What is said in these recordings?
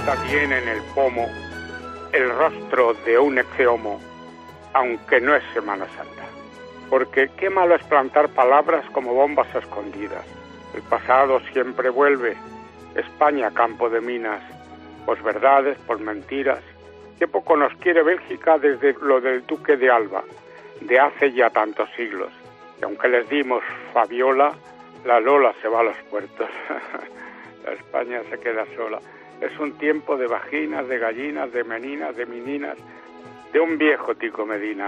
Santa tiene en el pomo el rostro de un exeomo, aunque no es Semana Santa. Porque qué malo es plantar palabras como bombas escondidas. El pasado siempre vuelve, España campo de minas, posverdades, por mentiras. Qué poco nos quiere Bélgica desde lo del Duque de Alba, de hace ya tantos siglos. Y aunque les dimos Fabiola, la Lola se va a los puertos. La España se queda sola. Es un tiempo de vaginas, de gallinas, de meninas, de meninas, de un viejo Tico Medina.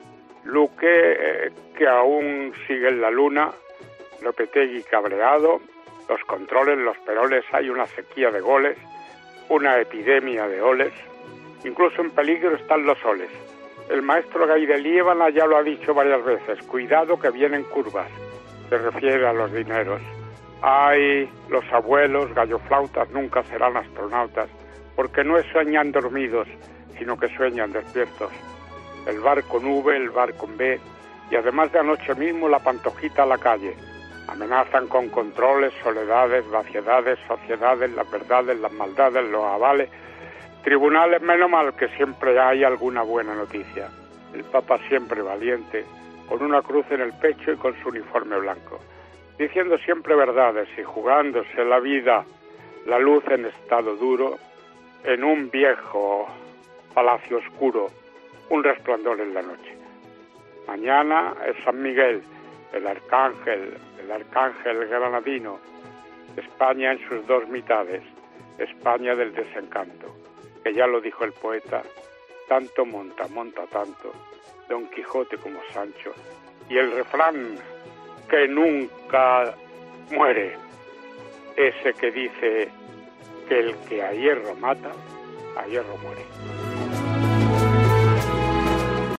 Luque, que aún sigue en la luna, Lopetegui cabreado, los controles, los peroles, hay una sequía de goles, una epidemia de oles, incluso en peligro están los soles. El maestro Gay de Liébana ya lo ha dicho varias veces, cuidado que vienen curvas, se refiere a los dineros. Ay, los abuelos galloflautas nunca serán astronautas, porque no sueñan dormidos, sino que sueñan despiertos. El bar con V, el bar con B, y además de anoche mismo la pantojita a la calle. Amenazan con controles, soledades, vaciedades, sociedades, las verdades, las maldades, los avales, tribunales, menos mal que siempre hay alguna buena noticia. El Papa siempre valiente, con una cruz en el pecho y con su uniforme blanco, diciendo siempre verdades y jugándose la vida, la luz en estado duro, en un viejo palacio oscuro, un resplandor en la noche. Mañana es San Miguel, el arcángel granadino, España en sus dos mitades, España del desencanto, que ya lo dijo el poeta, tanto monta tanto, Don Quijote como Sancho, y el refrán que nunca muere, ese que dice que el que a hierro mata, a hierro muere.